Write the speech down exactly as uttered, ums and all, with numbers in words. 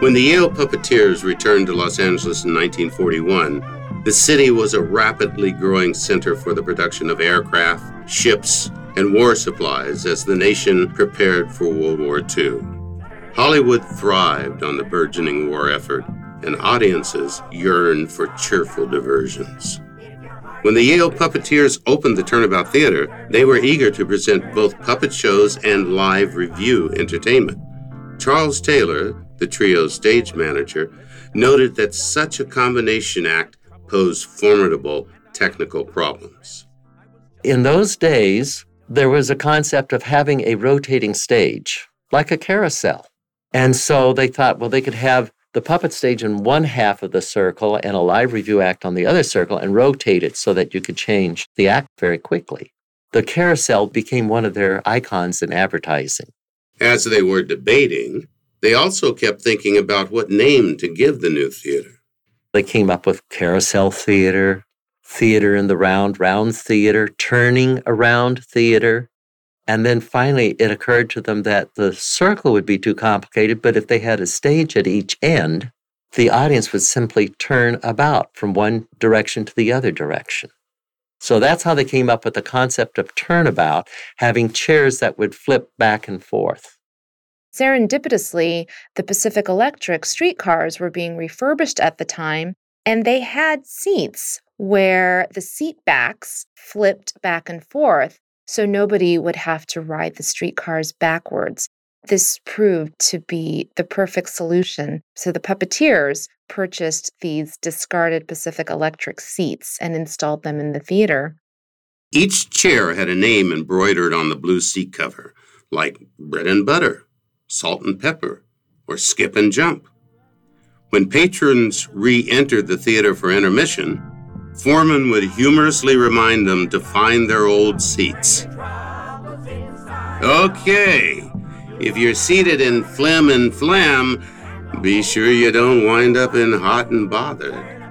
When the Yale puppeteers returned to Los Angeles in nineteen forty-one, the city was a rapidly growing center for the production of aircraft, ships, and war supplies as the nation prepared for World War Two. Hollywood thrived on the burgeoning war effort, and audiences yearned for cheerful diversions. When the Yale puppeteers opened the Turnabout Theater, they were eager to present both puppet shows and live review entertainment. Charles Taylor, the trio's stage manager, noted that such a combination act posed formidable technical problems. In those days, there was a concept of having a rotating stage, like a carousel. And so they thought, well, they could have the puppet stage in one half of the circle and a live review act on the other circle and rotate it so that you could change the act very quickly. The carousel became one of their icons in advertising. As they were debating, they also kept thinking about what name to give the new theater. They came up with Carousel Theater, Theater in the Round, Round Theater, Turning Around Theater. And then finally it occurred to them that the circle would be too complicated, but if they had a stage at each end, the audience would simply turn about from one direction to the other direction. So that's how they came up with the concept of turnabout, having chairs that would flip back and forth. Serendipitously, the Pacific Electric streetcars were being refurbished at the time, and they had seats where the seat backs flipped back and forth, so nobody would have to ride the streetcars backwards. This proved to be the perfect solution. So the puppeteers purchased these discarded Pacific Electric seats and installed them in the theater. Each chair had a name embroidered on the blue seat cover, like Bread and Butter, Salt and Pepper, or Skip and Jump. When patrons re-entered the theater for intermission, Foreman would humorously remind them to find their old seats. Okay, if you're seated in Flim and Flam, be sure you don't wind up in Hot and Bothered.